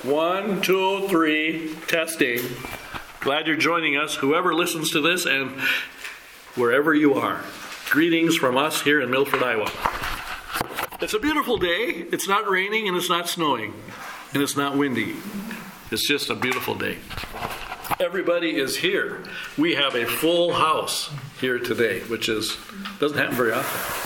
1, 2, 3, testing. Glad you're joining us, whoever listens to this and wherever you are. Greetings from us here in Milford, Iowa. It's a beautiful day. It's not raining and it's not snowing and it's not windy. It's just a beautiful day. Everybody is here. We have a full house here today, which doesn't happen very often.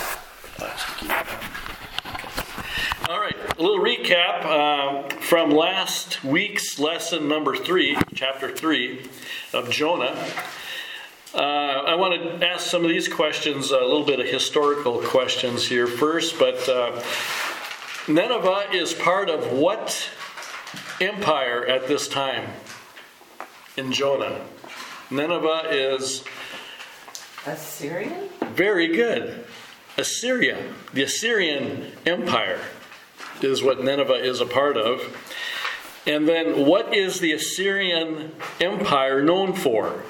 All right, a little recap from last week's lesson number 3, chapter 3 of Jonah. I want to ask some of these questions, a little bit of historical questions here first, but Nineveh is part of what empire at this time in Jonah? Nineveh is... Assyrian? Very good. Assyria. The Assyrian Empire is what Nineveh is a part of. And then what is the Assyrian Empire known for?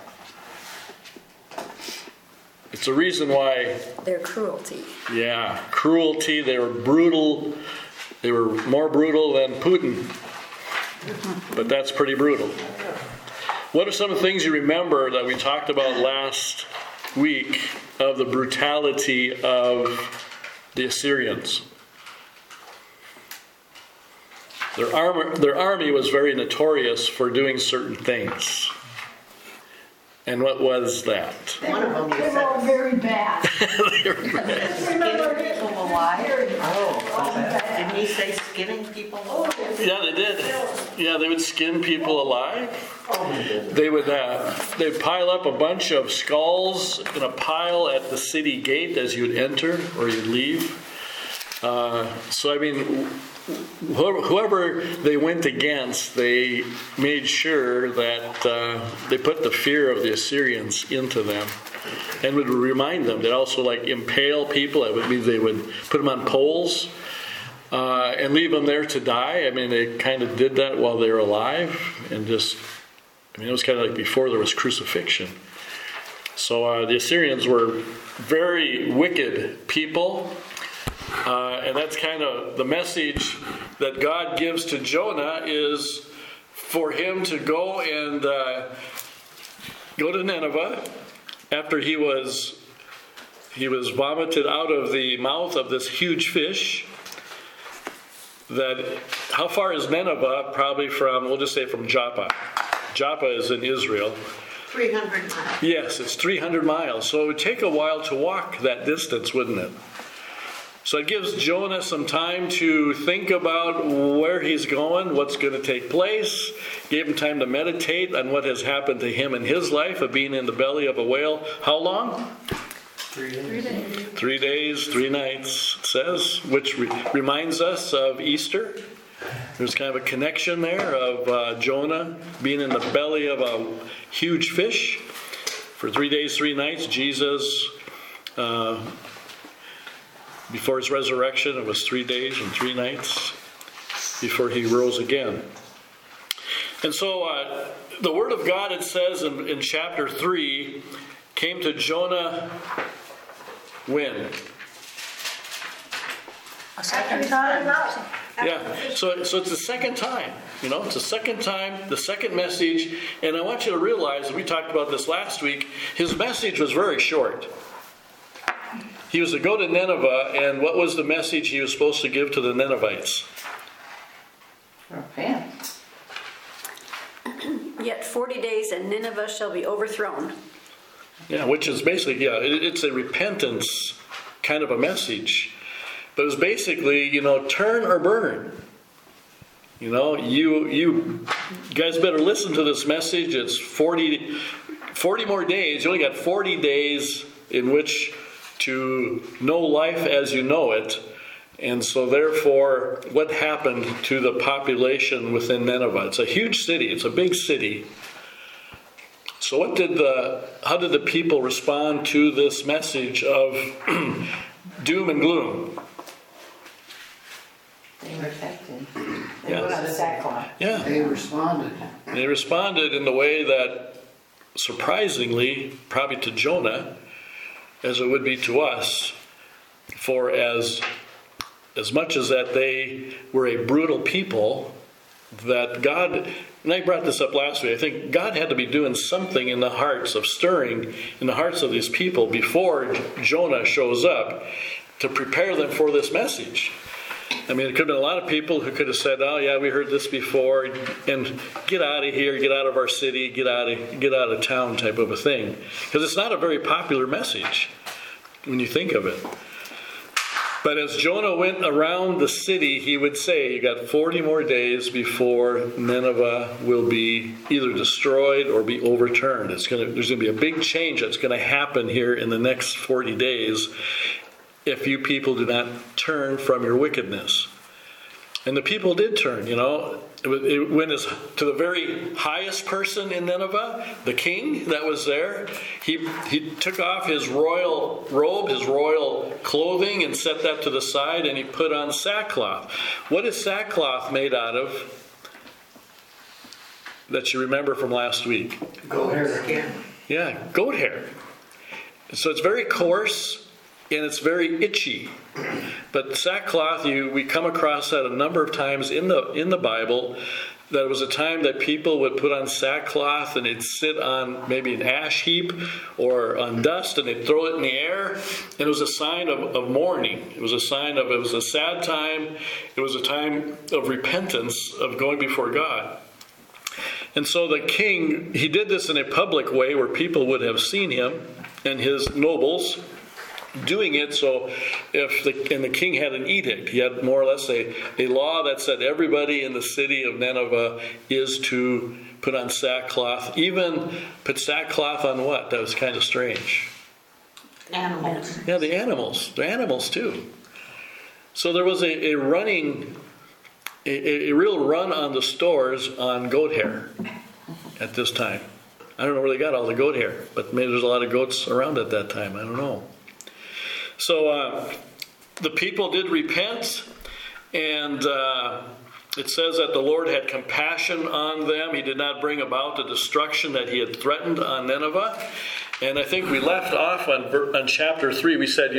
It's a reason why... Their cruelty. Yeah, cruelty. They were brutal. They were more brutal than Putin. But that's pretty brutal. What are some of the things you remember that we talked about last week of the brutality of the Assyrians? Their army was very notorious for doing certain things. And what was that? One of them They were all very bad. They were bad. skinning people alive. Oh, didn't he say skinning people alive? Yeah, they did. Yeah, they would skin people alive. They would they'd pile up a bunch of skulls in a pile at the city gate as you'd enter or you'd leave. So, I mean, whoever they went against, they made sure that they put the fear of the Assyrians into them and would remind them. They'd also impale people. That would mean they would put them on poles and leave them there to die. I mean, they kind of did that while they were alive and it was kind of like before there was crucifixion. So the Assyrians were very wicked people. And that's kind of the message that God gives to Jonah is for him to go and go to Nineveh after he was vomited out of the mouth of this huge fish. That how far is Nineveh? Probably we'll just say from Joppa. Joppa is in Israel. 300 miles. Yes, it's 300 miles. So it would take a while to walk that distance, wouldn't it? So it gives Jonah some time to think about where he's going, what's going to take place. Gave him time to meditate on what has happened to him in his life of being in the belly of a whale. How long? 3 days. 3 days, 3 nights, it says, which reminds us of Easter. There's kind of a connection there of Jonah being in the belly of a huge fish. For 3 days, 3 nights, Jesus... before his resurrection, it was 3 days and 3 nights before he rose again. And so the word of God, it says in chapter 3, came to Jonah when? A second time. Yeah, so it's the second time. It's the second time, the second message. And I want you to realize, we talked about this last week, his message was very short. He was to go to Nineveh, and what was the message he was supposed to give to the Ninevites? Repent. Yet 40 days and Nineveh shall be overthrown. Yeah, which is basically, it's a repentance kind of a message. But it was basically, turn or burn. You guys better listen to this message. It's 40 more days. You only got 40 days in which to know life as you know it. And so therefore, what happened to the population within Nineveh? It's a huge city. It's a big city. So how did the people respond to this message of doom and gloom? They repented. They Yeah. put on sackcloth. Yeah. They responded. They responded in the way that, surprisingly, probably to Jonah, as it would be to us, for as much as that they were a brutal people, that God, and I brought this up last week, I think God had to be doing something in the hearts of stirring in the hearts of these people before Jonah shows up to prepare them for this message. I mean, it could have been a lot of people who could have said, oh yeah, we heard this before, and get out of here, get out of our city, get out of town type of a thing. Because it's not a very popular message when you think of it. But as Jonah went around the city, he would say, you got 40 more days before Nineveh will be either destroyed or be overturned. There's going to be a big change that's going to happen here in the next 40 days if you people do not turn from your wickedness. And the people did turn, It went to the very highest person in Nineveh, the king that was there. He took off his royal robe, his royal clothing, and set that to the side, and he put on sackcloth. What is sackcloth made out of that you remember from last week? Goat hair. Yeah, goat hair. So it's very coarse, and it's very itchy. But sackcloth, we come across that a number of times in the Bible. That it was a time that people would put on sackcloth and they'd sit on maybe an ash heap or on dust and they'd throw it in the air. And it was a sign of mourning. It was a sign of, it was a sad time. It was a time of repentance, of going before God. And so the king, he did this in a public way where people would have seen him and his nobles doing it. So the king had an edict. He had more or less a law that said everybody in the city of Nineveh is to put on sackcloth. Even put sackcloth on what? That was kind of strange. Animals. Yeah, the animals. The animals too. So there was a real run on the stores on goat hair at this time. I don't know where they got all the goat hair, but maybe there's a lot of goats around at that time. I don't know. So the people did repent, and it says that the Lord had compassion on them. He did not bring about the destruction that he had threatened on Nineveh. And I think we left off on chapter 3. We said,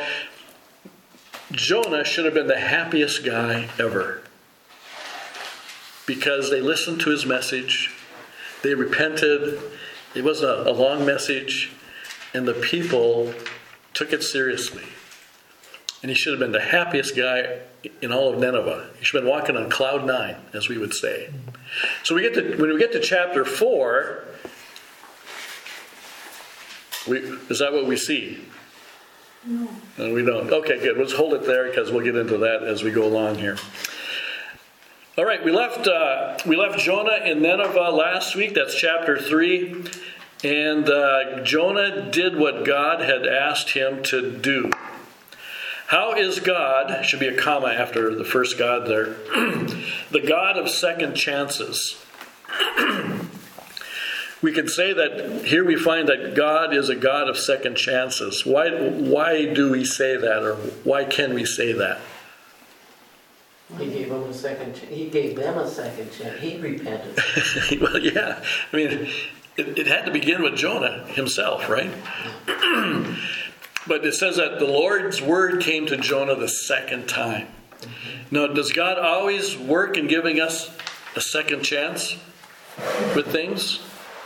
Jonah should have been the happiest guy ever, because they listened to his message. They repented. It wasn't a long message, and the people took it seriously. And he should have been the happiest guy in all of Nineveh. He should have been walking on cloud 9, as we would say. So when we get to chapter 4, is that what we see? No. No, we don't. Okay, good. Let's hold it there because we'll get into that as we go along here. All right, we left Jonah in Nineveh last week. That's chapter 3. And Jonah did what God had asked him to do. How is God, should be a comma after the first God there, the God of second chances? We can say that here we find that God is a God of second chances. Why do we say that, or why can we say that? He gave them a second chance. He gave them a second chance. He repented. Well, yeah. I mean, it had to begin with Jonah himself, right? But it says that the Lord's word came to Jonah the second time. Now, does God always work in giving us a second chance with things?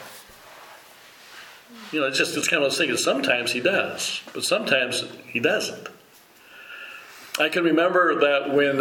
It's kind of a thing. Sometimes he does, but sometimes he doesn't. I can remember that when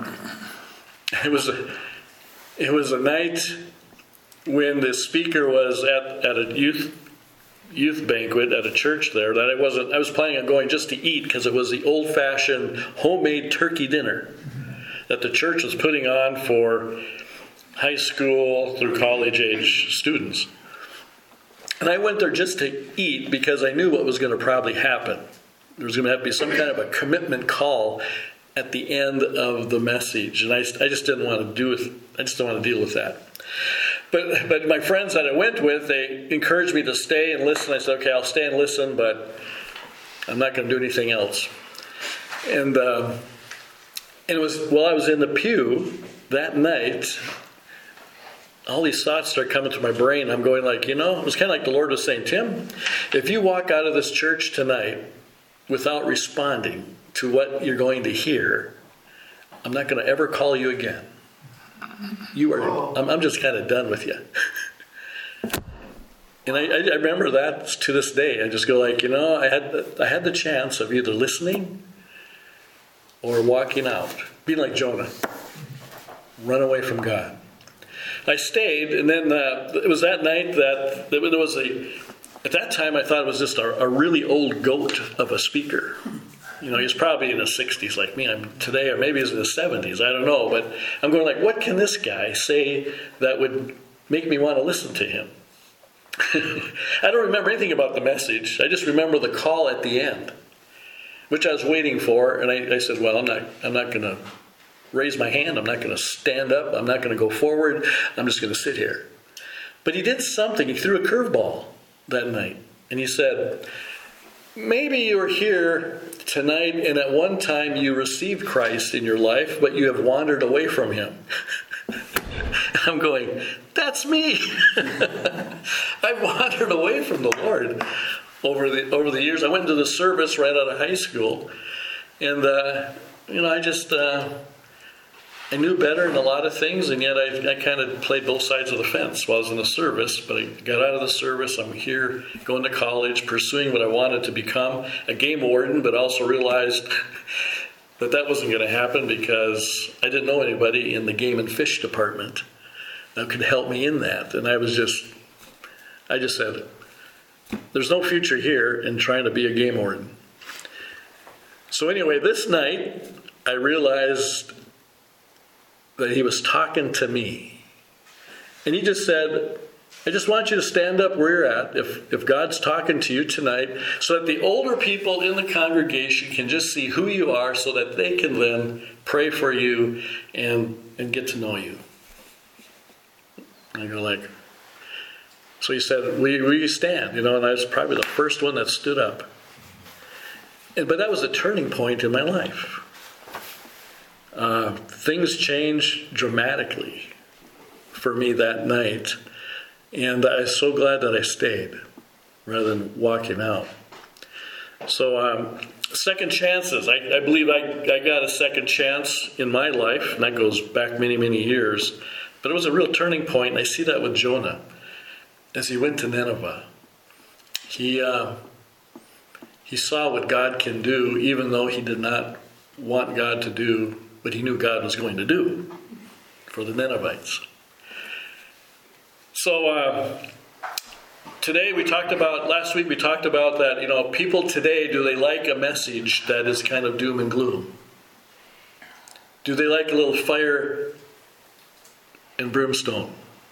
it was a night when the speaker was at a youth banquet at a church there that I was planning on going just to eat, because it was the old-fashioned homemade turkey dinner that the church was putting on for high school through college age students. And I went there just to eat because I knew what was going to probably happen. There was going to have to be some kind of a commitment call at the end of the message, and I just didn't want to deal with that. But my friends that I went with, they encouraged me to stay and listen. I said, okay, I'll stay and listen, but I'm not going to do anything else. And it was while I was in the pew that night, all these thoughts start coming to my brain. I'm going it was kind of like the Lord was saying, Tim, if you walk out of this church tonight without responding to what you're going to hear, I'm not going to ever call you again. I'm just kind of done with you. And I remember that to this day. I just go like, I had the chance of either listening or walking out, being like Jonah, run away from God. I stayed, and then it was that night that there was at that time I thought it was just a really old goat of a speaker. He's probably in his 60s like me today, or maybe he's in his 70s, I don't know. But I'm going like, what can this guy say that would make me want to listen to him? I don't remember anything about the message. I just remember the call at the end, which I was waiting for. And I said, well, I'm not going to raise my hand. I'm not going to stand up. I'm not going to go forward. I'm just going to sit here. But he did something. He threw a curveball that night. And he said, maybe you're here tonight and at one time you received Christ in your life, but you have wandered away from him. I'm going, that's me. I've wandered away from the Lord over the years. I went into the service right out of high school, and I knew better in a lot of things, and yet I kind of played both sides of the fence while I was in the service. But I got out of the service. I'm here going to college, pursuing what I wanted to become, a game warden, but also realized that wasn't going to happen because I didn't know anybody in the game and fish department that could help me in that. And I just said, there's no future here in trying to be a game warden. So anyway, this night, I realized that he was talking to me. And he just said, I just want you to stand up where you're at if God's talking to you tonight, so that the older people in the congregation can just see who you are, so that they can then pray for you and get to know you. And I go like, so he said, will you stand? And I was probably the first one that stood up. But that was a turning point in my life. Things changed dramatically for me that night. And I'm so glad that I stayed rather than walking out. So second chances. I believe I got a second chance in my life, and that goes back many, many years. But it was a real turning point, and I see that with Jonah. As he went to Nineveh, he saw what God can do, even though he did not want God to do what he knew God was going to do for the Ninevites. So last week we talked about that, people today, do they like a message that is kind of doom and gloom? Do they like a little fire and brimstone?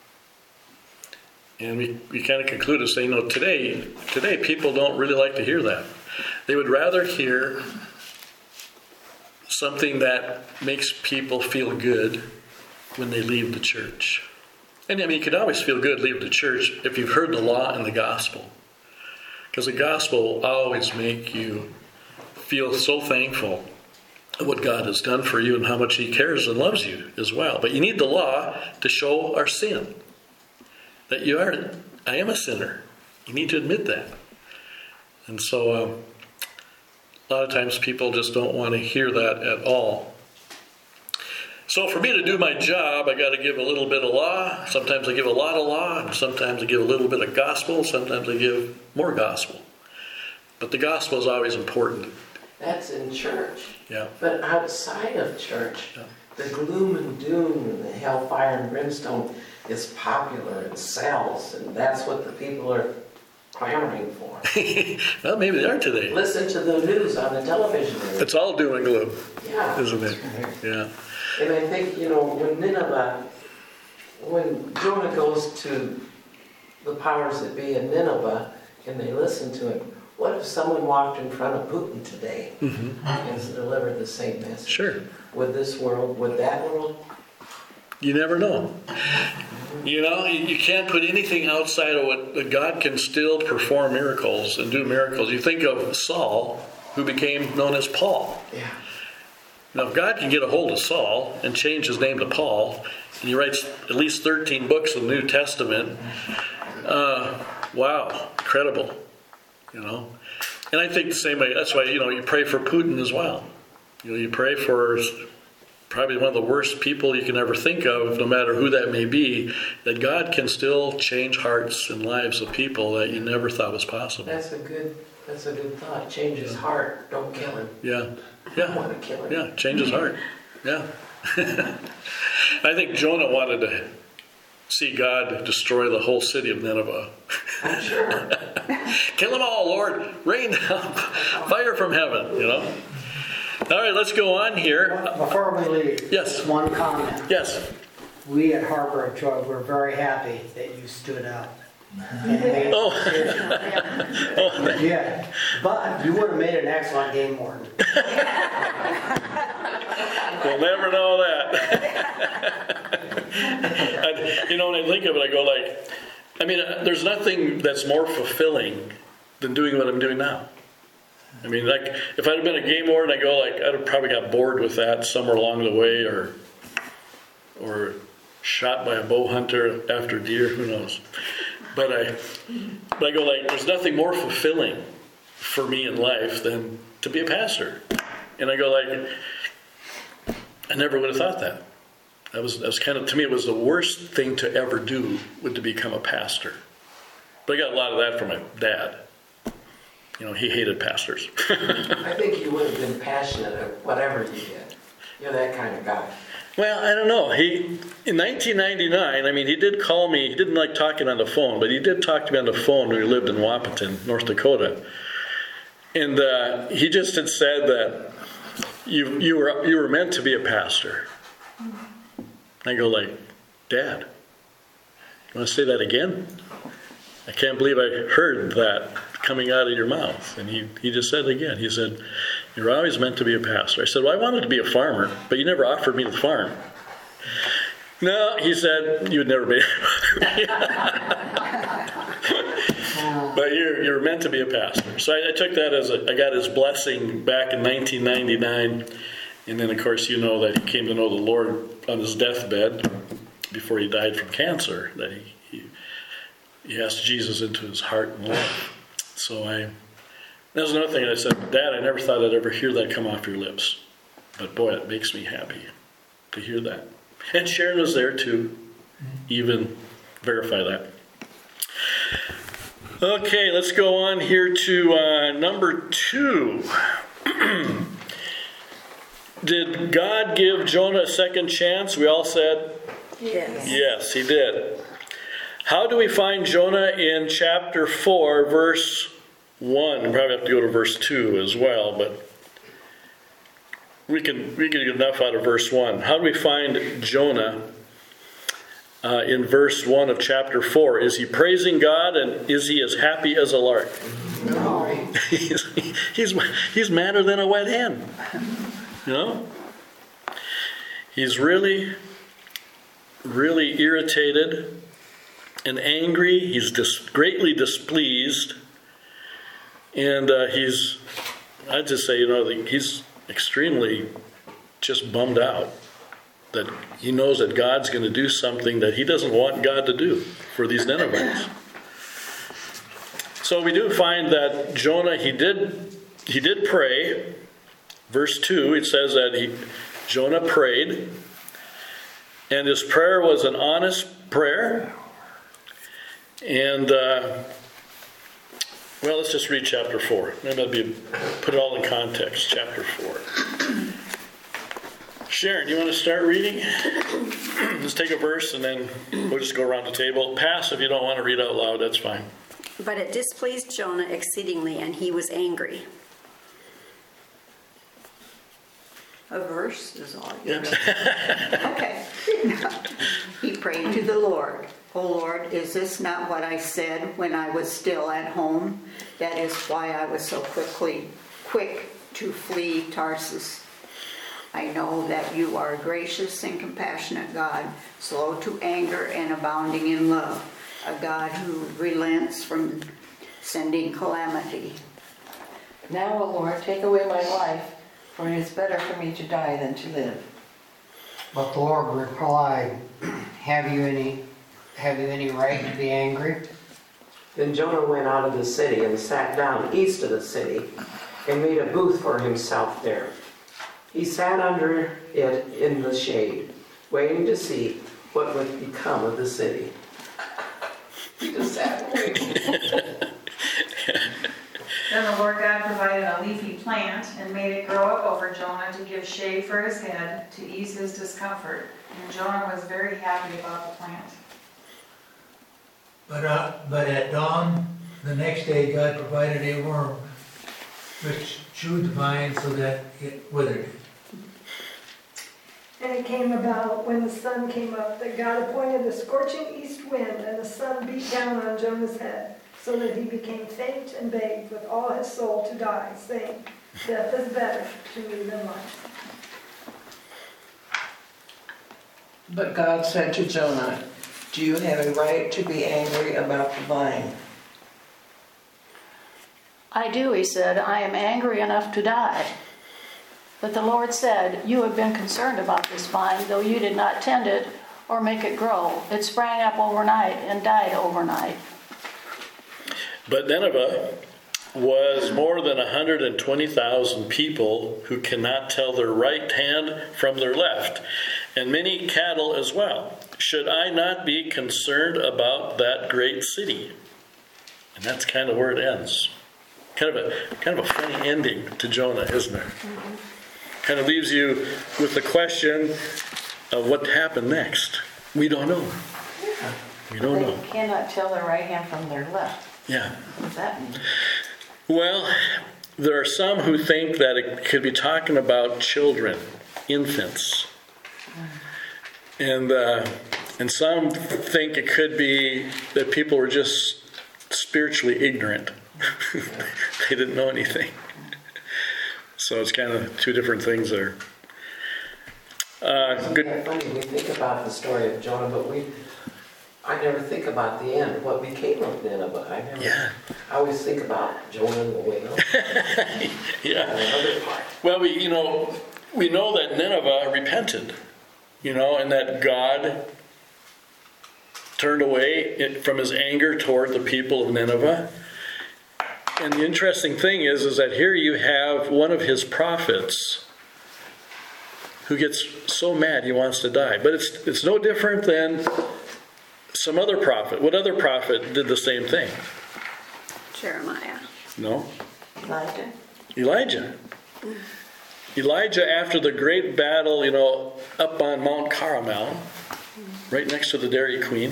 And we kind of concluded saying, today people don't really like to hear that. They would rather hear something that makes people feel good when they leave the church. And you can always feel good leaving the church if you've heard the law and the gospel. Because the gospel will always make you feel so thankful of what God has done for you and how much he cares and loves you as well. But you need the law to show our sin. That I am a sinner. You need to admit that. And so a lot of times people just don't want to hear that at all. So for me to do my job, I got to give a little bit of law. Sometimes I give a lot of law, and sometimes I give a little bit of gospel. Sometimes I give more gospel. But the gospel is always important. That's in church. Yeah. But outside of church, the gloom and doom and the hellfire and brimstone is popular and sells, and that's what the people are clamoring for. Well, maybe they are today. Listen to the news on the television. It's all doom and gloom, isn't it? Yeah. And I think, when Jonah goes to the powers that be in Nineveh and they listen to him, what if someone walked in front of Putin today and delivered the same message? Sure. Would that world? You never know. You can't put anything outside of what God can still perform miracles and do miracles. You think of Saul, who became known as Paul. Yeah. Now, if God can get a hold of Saul and change his name to Paul, and he writes at least 13 books of the New Testament, wow, incredible. And I think the same way, that's why, you pray for Putin as well. You pray for probably one of the worst people you can ever think of, no matter who that may be, that God can still change hearts and lives of people that you never thought was possible. That's a good thought. Change his heart. Don't kill him. Yeah. Don't want to kill him. Yeah, change his heart. Yeah. I think Jonah wanted to see God destroy the whole city of Nineveh. I'm sure. Kill them all, Lord. Rain down fire from heaven, you know. All right, let's go on here. Before we leave, Yes. one comment. Yes. We at Harbor of Joy were very happy that you stood up. And made Oh. yeah, but you would have made an excellent game warden. We'll never know that. When I think of it, I go there's nothing that's more fulfilling than doing what I'm doing now. I mean, like, if I'd have been a game warden, I'd have probably got bored with that somewhere along the way, or shot by a bow hunter after deer, who knows. But I go there's nothing more fulfilling for me in life than to be a pastor. And I go I never would have thought that. That was kind of, to me, it was the worst thing to ever do, would to become a pastor. But I got a lot of that from my dad. He hated pastors. I think you would have been passionate at whatever you did. You're that kind of guy. Well, I don't know. In 1999, he did call me. He didn't like talking on the phone, but he did talk to me on the phone when we lived in Wahpeton, North Dakota. And he just had said that you were meant to be a pastor. I go Dad, you want to say that again? I can't believe I heard that coming out of your mouth. And he just said it again. He said, you're always meant to be a pastor. I said, well, I wanted to be a farmer, but you never offered me the farm. No, he said, you would never be. But you're meant to be a pastor. So I took that as I got his blessing back in 1999. And then, of course, you know that he came to know the Lord on his deathbed before he died from cancer, that he asked Jesus into his heart and life. So that was another thing I said, Dad, I never thought I'd ever hear that come off your lips. But boy, it makes me happy to hear that. And Sharon was there to even verify that. Okay, let's go on here to number 2. Did God give Jonah a second chance? We all said Yes. yes, he did. How do we find Jonah in chapter 4, verse 1? We probably have to go to verse 2 as well, but we can get enough out of verse 1. How do we find Jonah in verse 1 of chapter 4? Is he praising God, and is he as happy as a lark? No. He's madder than a wet hen. He's really, really irritated and angry. He's greatly displeased. And I'd just say, he's extremely just bummed out that he knows that God's going to do something that he doesn't want God to do for these Ninevites. So we do find that Jonah, he did pray. Verse 2, it says that Jonah prayed, and his prayer was an honest prayer. And, let's just read chapter 4. Maybe put it all in context, chapter 4. Sharon, you want to start reading? Let's take a verse, and then we'll just go around the table. Pass if you don't want to read out loud, that's fine. But it displeased Jonah exceedingly, and he was angry. A verse is all you need. Okay. He prayed to the Lord. O Lord, is this not what I said when I was still at home? That is why I was so quick to flee Tarsus. I know that you are a gracious and compassionate God, slow to anger and abounding in love, a God who relents from sending calamity. Now, O Lord, take away my life, for it is better for me to die than to live. But the Lord replied, Have you any right to be angry? Then Jonah went out of the city and sat down east of the city and made a booth for himself there. He sat under it in the shade, waiting to see what would become of the city. He just sat and waited. Then the Lord God provided a leafy plant and made it grow up over Jonah to give shade for his head to ease his discomfort. And Jonah was very happy about the plant. But at dawn, the next day, God provided a worm which chewed the vine so that it withered. And it came about when the sun came up that God appointed a scorching east wind, and the sun beat down on Jonah's head, so that he became faint and begged with all his soul to die, saying, "Death is better to me than life." But God said to Jonah, "Do you have a right to be angry about the vine?" I do, he said. I am angry enough to die. But the Lord said, you have been concerned about this vine, though you did not tend it or make it grow. It sprang up overnight and died overnight. But Nineveh was more than 120,000 people who cannot tell their right hand from their left, and many cattle as well. Should I not be concerned about that great city? And that's kind of where it ends. Kind of a funny ending to Jonah, isn't there? Mm-hmm. Kind of leaves you with the question of what happened next. We don't know. Yeah. We don't know. They cannot tell their right hand from their left. Yeah. What does that mean? Well, there are some who think that it could be talking about children, infants. And some think it could be that people were just spiritually ignorant. They didn't know anything. So it's kind of two different things there. Good. It's funny, we think about the story of Jonah, but I never think about the end, what became of Nineveh. I always think about Jonah and the whale. Yeah. And the other part. Well, we know that Nineveh repented, and that God turned away from his anger toward the people of Nineveh. And the interesting thing is that here you have one of his prophets who gets so mad he wants to die. But it's no different than some other prophet. What other prophet did the same thing? Jeremiah. No? Elijah. Elijah, after the great battle, up on Mount Carmel, right next to the Dairy Queen,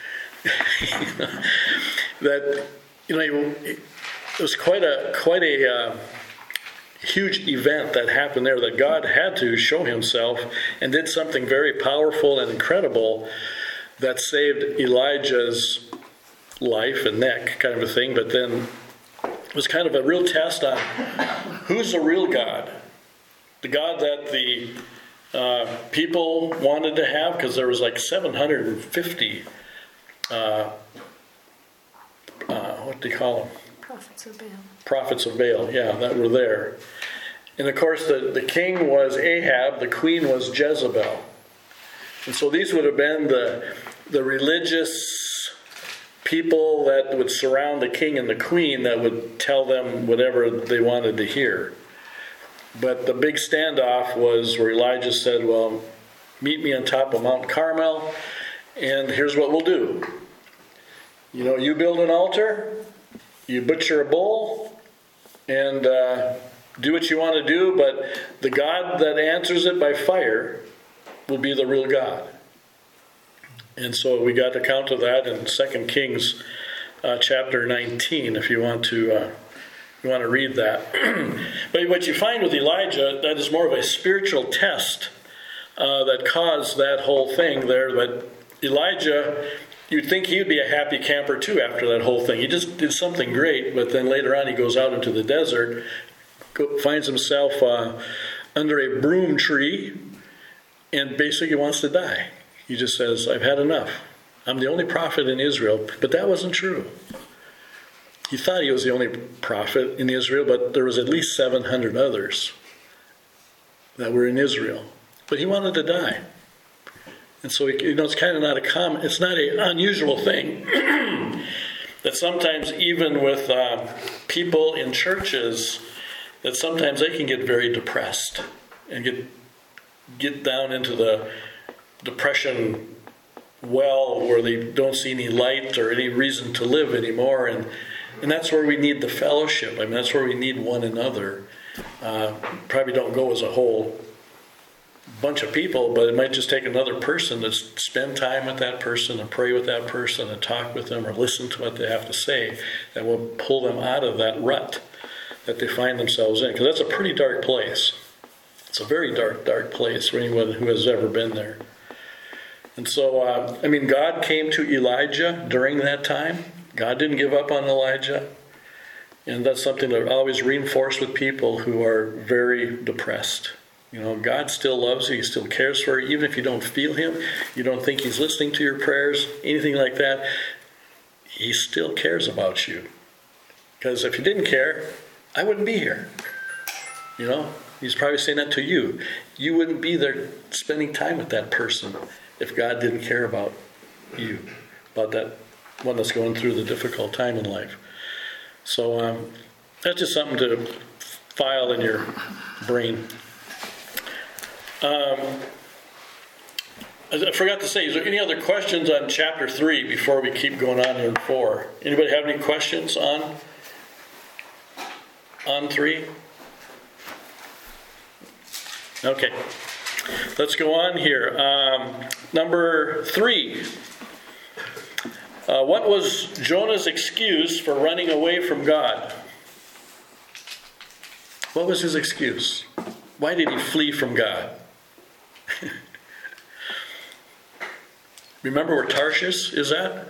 it was quite a huge event that happened there, that God had to show himself and did something very powerful and incredible that saved Elijah's life and neck, kind of a thing. But then it was kind of a real test on who's the real God. The God that the people wanted to have, because there was like 750 what do you call them? Prophets of Baal. Prophets of Baal, yeah, that were there. And of course the king was Ahab, the queen was Jezebel. And so these would have been the religious people that would surround the king and the queen, that would tell them whatever they wanted to hear. But the big standoff was where Elijah said, well, meet me on top of Mount Carmel, and here's what we'll do. You build an altar, you butcher a bull, and do what you want to do, but the God that answers it by fire will be the real God. And so we got account of that in 2 Kings chapter 19, if you want to read that. But what you find with Elijah, that is more of a spiritual test that caused that whole thing there. But Elijah, you'd think he'd be a happy camper too after that whole thing. He just did something great, but then later on he goes out into the desert, finds himself under a broom tree, and basically wants to die. He just says, I've had enough. I'm the only prophet in Israel. But that wasn't true. He thought he was the only prophet in Israel, but there was at least 700 others that were in Israel. But he wanted to die. And so, it's kind of it's not an unusual thing that sometimes even with people in churches, that sometimes they can get very depressed and get get down into the depression well where they don't see any light or any reason to live anymore. And that's where we need the fellowship. I mean, that's where we need one another. Probably don't go as a whole bunch of people, but it might just take another person to spend time with that person and pray with that person and talk with them or listen to what they have to say that will pull them out of that rut that they find themselves in. Because that's a pretty dark place. It's a very dark, dark place for anyone who has ever been there. And so, God came to Elijah during that time. God didn't give up on Elijah. And that's something that I always reinforce with people who are very depressed. God still loves you. He still cares for you. Even if you don't feel him, you don't think he's listening to your prayers, anything like that, he still cares about you. Because if he didn't care, I wouldn't be here. He's probably saying that to you. You wouldn't be there spending time with that person if God didn't care about you, about that one that's going through the difficult time in life. So that's just something to file in your brain. I forgot to say, is there any other questions on chapter 3 before we keep going on in 4? Anybody have any questions on 3? Okay. Let's go on here. Number 3. What was Jonah's excuse for running away from God? What was his excuse? Why did he flee from God? Remember where Tarshish is at?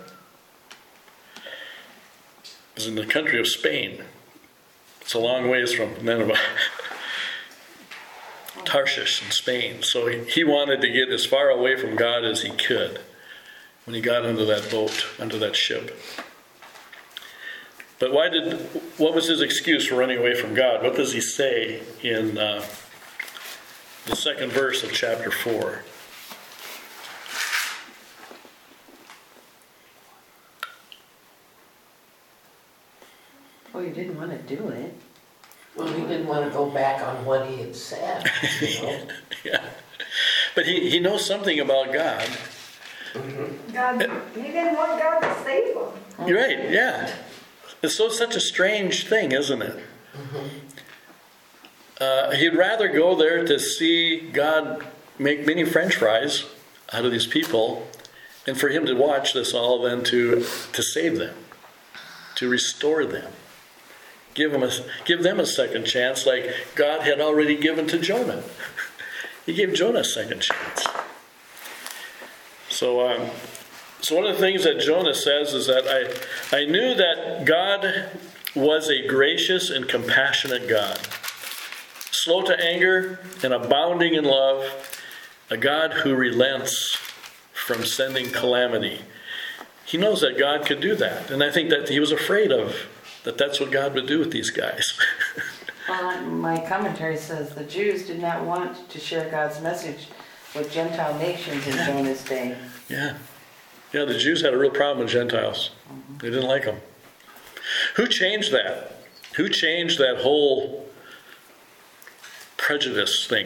It's in the country of Spain. It's a long ways from Nineveh. Tarshish in Spain. So he wanted to get as far away from God as he could when he got into that boat, under that ship. But what was his excuse for running away from God? What does he say in the second verse of chapter 4? Well, he didn't want to do it. Well, he didn't want to go back on what he had said. Yeah. But he knows something about God. God, he didn't want God to save him. You're right, yeah. It's such a strange thing, isn't it? He'd rather go there to see God make many French fries out of these people and for him to watch this all than to save them, to restore them. Give them a second chance like God had already given to Jonah. He gave Jonah a second chance. So one of the things that Jonah says is that I knew that God was a gracious and compassionate God, slow to anger and abounding in love, a God who relents from sending calamity. He knows that God could do that, and I think that he was afraid of that's what God would do with these guys. My commentary says the Jews did not want to share God's message with Gentile nations in Jonah's day. Yeah, the Jews had a real problem with Gentiles. They didn't like them. Who changed that? Who changed that whole prejudice thing?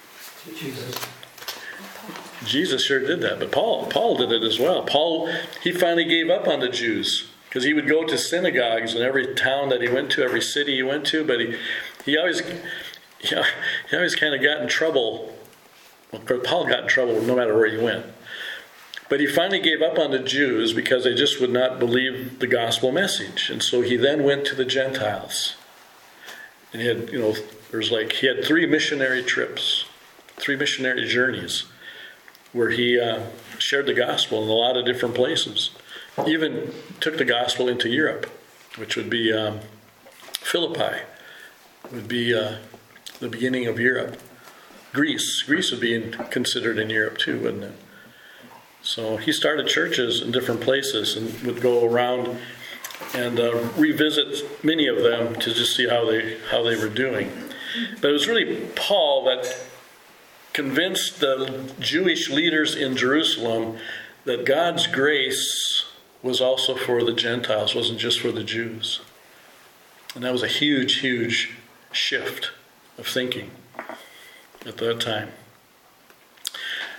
Jesus sure did that, but Paul did it as well. Paul, he finally gave up on the Jews because he would go to synagogues in every town that he went to, every city he went to, but he always kind of got in trouble. Well, Paul got in trouble no matter where he went. But he finally gave up on the Jews because they just would not believe the gospel message. And so he then went to the Gentiles. And he had, he had 3 missionary trips, 3 missionary journeys where he shared the gospel in a lot of different places. Even took the gospel into Europe, which would be Philippi, would be the beginning of Europe. Greece would be considered in Europe too, wouldn't it? So he started churches in different places and would go around and revisit many of them to just see how they were doing. But it was really Paul that convinced the Jewish leaders in Jerusalem that God's grace was also for the Gentiles, wasn't just for the Jews. And that was a huge, huge shift of thinking at that time.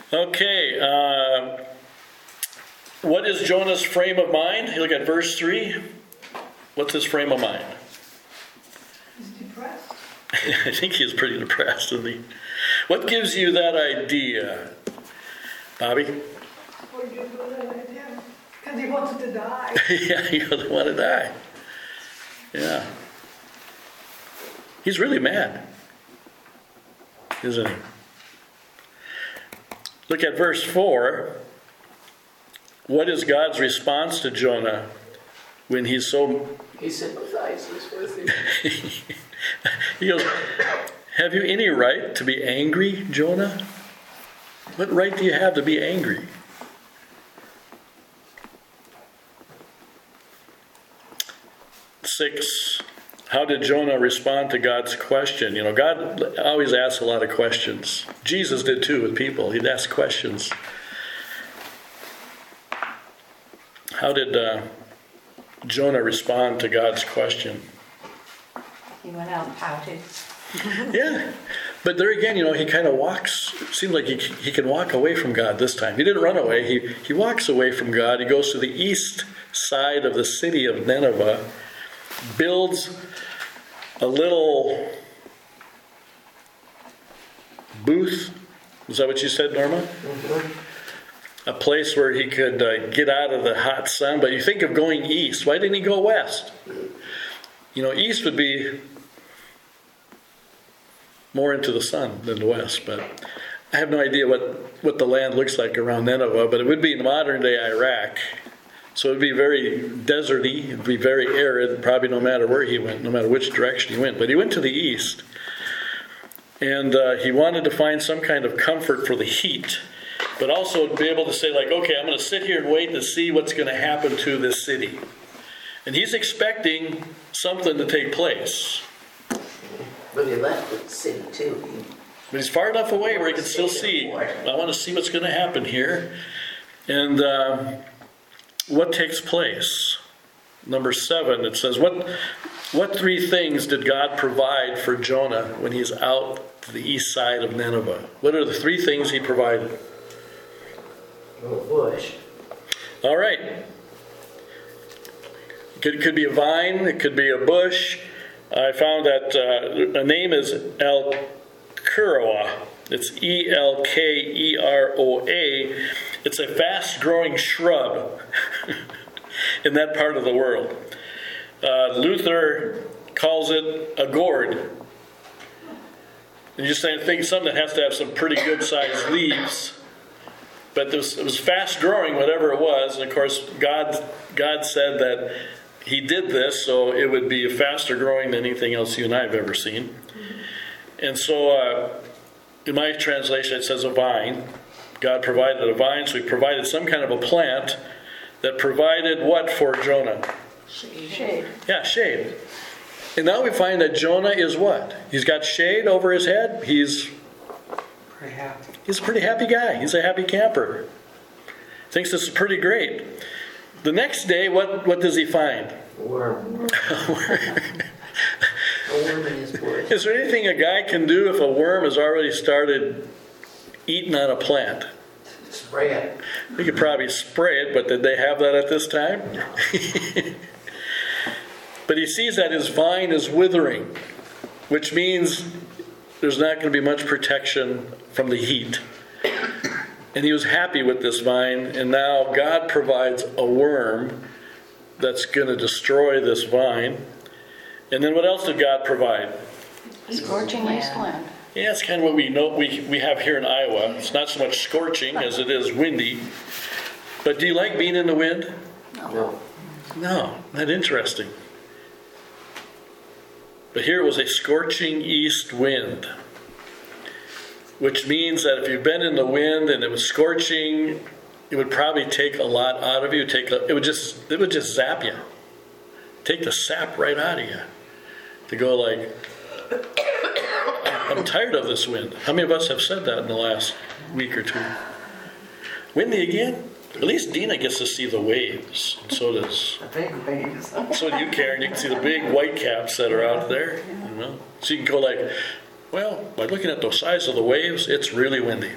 Okay, what is Jonah's frame of mind? You look at verse 3. What's his frame of mind? He's depressed. I think he's pretty depressed, isn't he? What gives you that idea, Bobby? What do you do with that idea? Because he wanted to die. Yeah, he doesn't want to die. Yeah. He's really mad, isn't he? Look at verse 4. What is God's response to Jonah when he's so... He sympathizes with him. He goes, have you any right to be angry, Jonah? What right do you have to be angry? Six, how did Jonah respond to God's question? You know, God always asks a lot of questions. Jesus did too with people. He'd ask questions. How did Jonah respond to God's question? He went out and pouted. Yeah. But there again, you know, he kind of walks, it seems like he can walk away from God this time. He didn't run away. He walks away from God. He goes to the east side of the city of Nineveh, builds a little booth. Is that what you said, Norma? Mm-hmm. A place where he could get out of the hot sun. But you think of going east. Why didn't he go west? You know, east would be more into the sun than the west. But I have no idea what the land looks like around Nineveh. But it would be in modern-day Iraq. So it would be very deserty. It would be very arid, probably no matter where he went, no matter which direction he went. But he went to the east. And he wanted to find some kind of comfort for the heat. But also be able to say, like, okay, I'm going to sit here and wait to see what's going to happen to this city. And he's expecting something to take place. But he left the city too. But he's far enough away where he can still see. I want to see what's going to happen here. And what takes place? Number 7, it says, what 3 things did God provide for Jonah when he's out to the east side of Nineveh? What are the 3 things he provided? A bush. All right. It could be a vine. It could be a bush. I found that the name is Elkeroa. It's Elkeroa. It's a fast-growing shrub in that part of the world. Luther calls it a gourd. And you just think something that has to have some pretty good-sized leaves. But it was fast-growing, whatever it was. And of course, God said that He did this so it would be faster-growing than anything else you and I have ever seen. And so, in my translation, it says a vine. God provided a vine, so He provided some kind of a plant that provided what for Jonah? Shade. Yeah, shade. And now we find that Jonah is what? He's got shade over his head. He's Pretty happy. a pretty happy guy. He's a happy camper. Thinks this is pretty great. The next day, what does he find? A worm. A worm in his bush. Is there anything a guy can do if a worm has already started eating on a plant? Spray it. They could probably spray it, but did they have that at this time? But he sees that his vine is withering, which means there's not going to be much protection from the heat. And he was happy with this vine, and now God provides a worm that's going to destroy this vine. And then what else did God provide? Scorching east wind. Yeah, it's kind of what we know we have here in Iowa. It's not so much scorching as it is windy. But do you like being in the wind? No. No, not interesting. But here it was a scorching east wind, which means that if you've been in the wind and it was scorching, it would probably take a lot out of you. It would just zap you, take the sap right out of you. To go like, I'm tired of this wind. How many of us have said that in the last week or two? Windy again? At least Dina gets to see the waves. And so does. The big waves. So do you, Karen. You can see the big white caps that are out there. You know? So you can go like, Well, by looking at the size of the waves, it's really windy.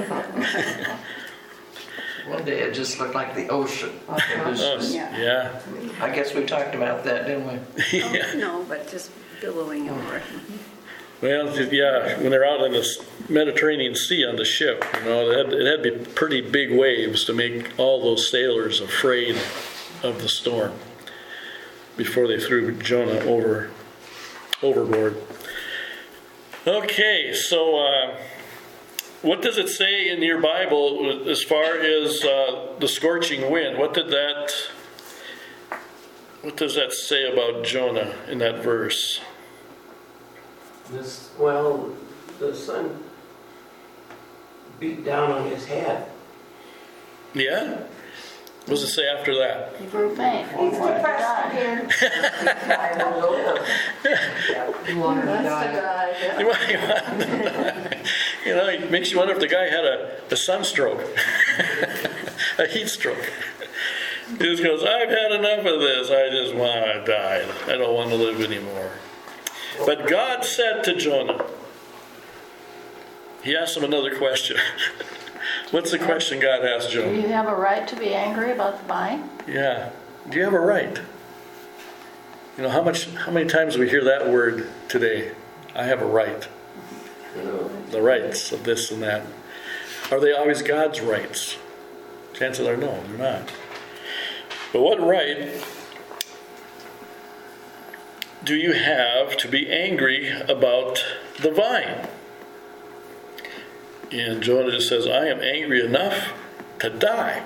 One day it just looked like the ocean. It was just- Yeah. I guess we talked about that, didn't we? Yeah. No, but just billowing over. Well, yeah, when they're out in the Mediterranean Sea on the ship, it had to be pretty big waves to make all those sailors afraid of the storm before they threw Jonah overboard. Okay, so what does it say in your Bible as far as the scorching wind? What does that say about Jonah in that verse? The sun beat down on his head. Yeah? What does it say after that? He grew faint. He's depressed again. I don't know. You want her to die. It makes you wonder if the guy had a sunstroke, a heat stroke. He just goes, I've had enough of this. I just want to die. I don't want to live anymore. But God said to Jonah, he asked him another question. What's the question God asked Do Jonah? you have a right to be angry about the vine? Yeah. Do you have a right? How many times do we hear that word today? I have a right. The rights of this and that. Are they always God's rights? Chances are no, they're not. But what right do you have to be angry about the vine? And Jonah just says, I am angry enough to die.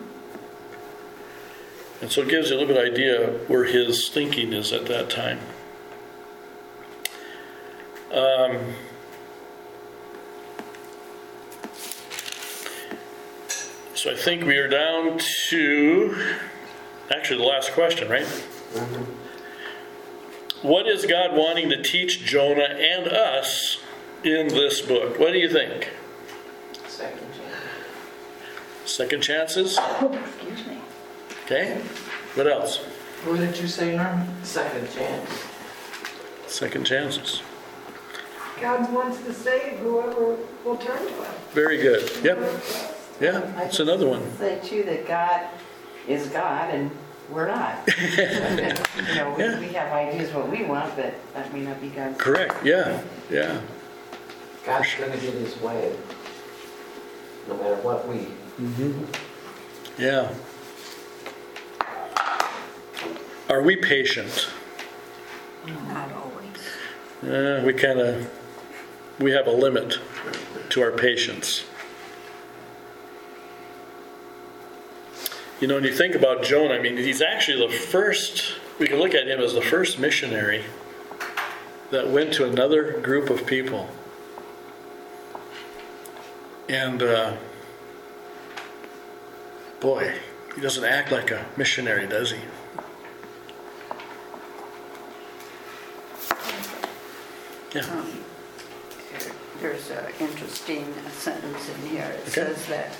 And so it gives you a little bit of idea where his thinking is at that time. So I think we are down to actually the last question, right? Mm-hmm. What is God wanting to teach Jonah and us in this book? What do you think? Second chance. Second chances? Excuse me. Okay. What else? What did you say, Norman? Second chance. Second chances. God wants to save whoever will turn to him. Very good. Yep. Yeah, that's another one. Say too that God is God and we're not. We have ideas what we want, but that may not be God's. Correct. Yeah. Yeah. God's going to get his way, no matter what we. Mm-hmm. Yeah. Are we patient? Not always. We have a limit to our patience. When you think about Jonah, he's actually the first, we can look at him as the first missionary that went to another group of people. And, boy, he doesn't act like a missionary, does he? Yeah. There's an interesting sentence in here. It Okay. says that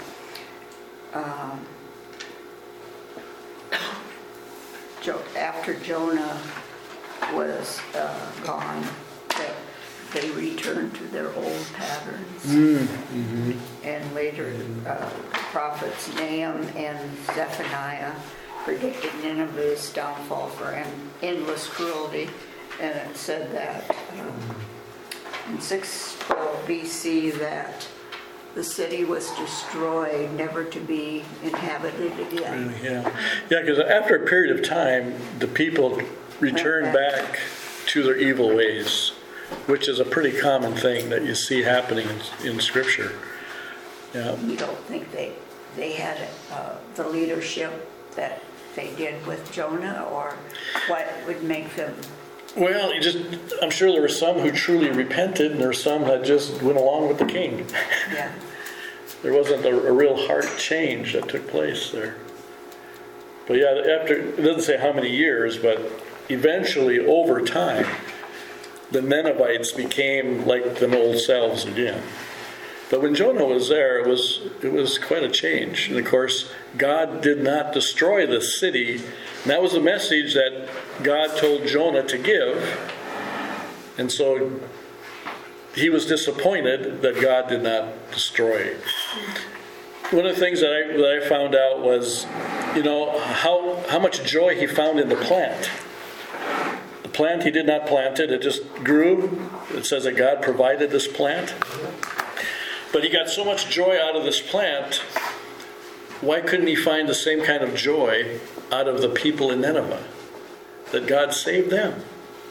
after Jonah was gone, that they returned to their old patterns. Mm-hmm. And later, prophets Nahum and Zephaniah predicted Nineveh's downfall for endless cruelty. And it said that in 612 BC that the city was destroyed, never to be inhabited again. Yeah, because after a period of time, the people returned back to their evil ways, which is a pretty common thing that you see happening in Scripture. Yeah. You don't think they had the leadership that they did with Jonah, or what would make them? Well, I'm sure there were some who truly repented, and there were some that just went along with the king. Yeah. There wasn't a real heart change that took place there. But yeah, it doesn't say how many years, but eventually, over time, the Ninevites became like them old selves again. But when Jonah was there, it was quite a change. And of course, God did not destroy the city. And that was the message that God told Jonah to give. And so he was disappointed that God did not destroy. One of the things that I found out was, how much joy he found in the plant. The plant, he did not plant it. It just grew. It says that God provided this plant. But he got so much joy out of this plant. Why couldn't he find the same kind of joy out of the people in Nineveh? That God saved them.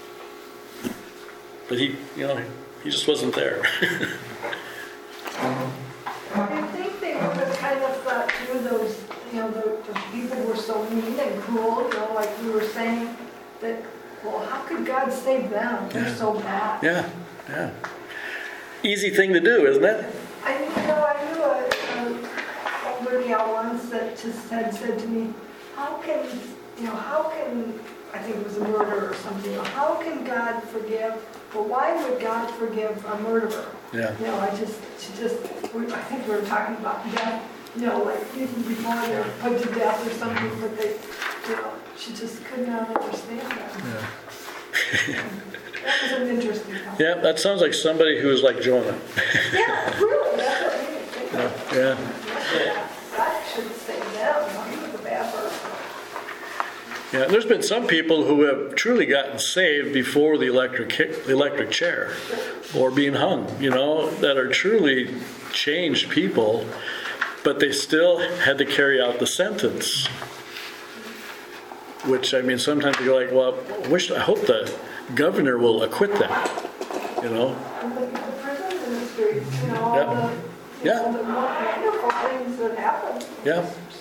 But he just wasn't there. I think they would have kind of thought too, those people were so mean and cruel, like we were saying, that, well, how could God save them? They're so bad. Yeah. Easy thing to do, isn't it? I knew an older gal once that just had said to me, how can, I think it was a murder or something, how can God forgive, well, why would God forgive a murderer? Yeah. I think we were talking about death, like even before they're put to death or something, but they, she just could not understand that. Yeah. That was an interesting comment. Yeah, that sounds like somebody who is like Jonah. Yeah, really, that's what made me think of. Yeah. God should save them, he was a bad person. Yeah, there's been some people who have truly gotten saved before the electric chair or being hung, that are truly changed people, but they still had to carry out the sentence. Which, sometimes you're like, well, I hope the governor will acquit them, And the prison ministry, all Yeah. the wonderful things that happen. Yeah.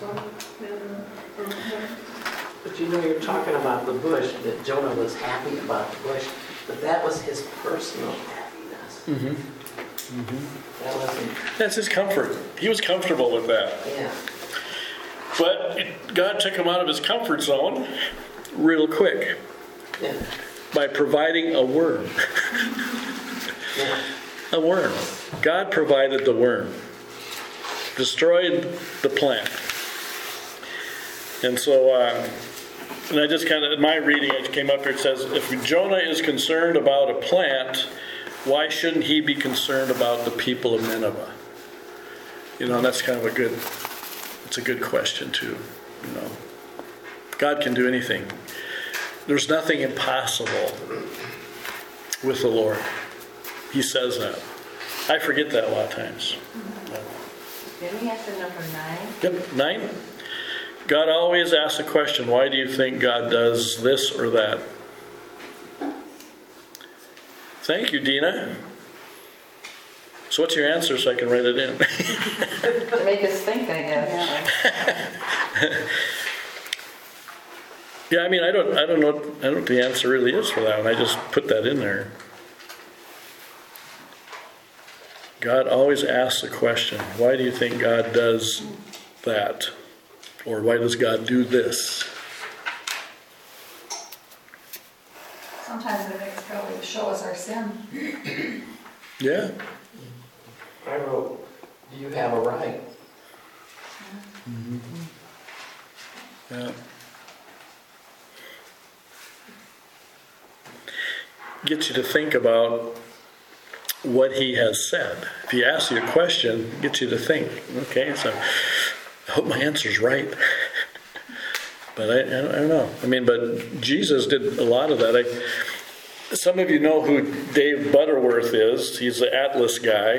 But you're talking about the bush, that Jonah was happy about the bush, but that was his personal happiness. Mm-hmm. That wasn't, That's his comfort. He was comfortable with that. yeah. But God took him out of his comfort zone real quick Yeah. by providing a worm. Yeah. A worm. God provided the worm. Destroyed the plant. And so, and I just in my reading, I came up here, it says, if Jonah is concerned about a plant, why shouldn't he be concerned about the people of Nineveh? And that's kind of it's a good question too. God can do anything. There's nothing impossible with the Lord. He says that. I forget that a lot of times. Did we answer number 9? Yep, 9. God always asks a question, why do you think God does this or that? Thank you, Dina. So what's your answer so I can write it in? To make us think, I guess. Yeah, I don't know what the answer really is for that one. I just put that in there. God always asks a question, why do you think God does that? Or why does God do this? Sometimes I think it's probably to show us our sin. Yeah. I wrote, do you have a right? Mm-hmm. Yeah. Gets you to think about what he has said. If he asks you a question, it gets you to think. Okay, so I hope my answer's right. But I don't know. But Jesus did a lot of that. Some of you know who Dave Butterworth is. He's the Atlas guy.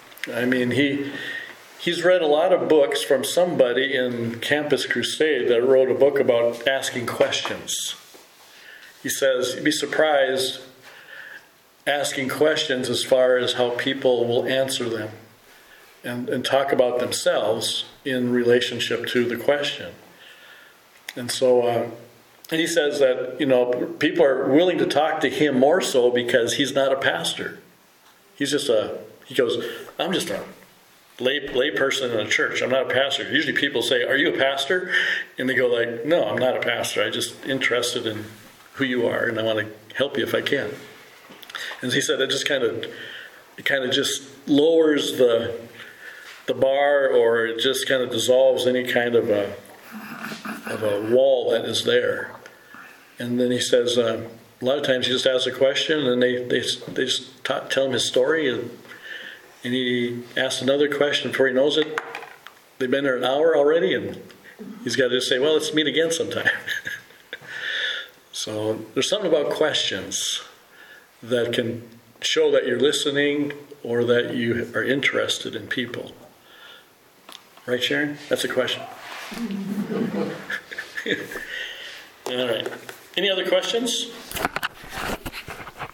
He's read a lot of books from somebody in Campus Crusade that wrote a book about asking questions. He says, you'd be surprised asking questions as far as how people will answer them and talk about themselves in relationship to the question. And so, and he says that, people are willing to talk to him more so because he's not a pastor. He goes, I'm just a lay person in a church. I'm not a pastor. Usually people say, are you a pastor? And they go like, no, I'm not a pastor. I'm just interested in who you are and I want to help you if I can. And he said it just kind of just lowers the bar, or it just kind of dissolves any kind of a wall that is there. And then he says, A lot of times you just ask a question and they just tell him his story, and he asks another question before he knows it. They've been there an hour already, and he's got to just say, well, let's meet again sometime. So there's something about questions that can show that you're listening or that you are interested in people. Right, Sharon? That's a question. All right. Any other questions?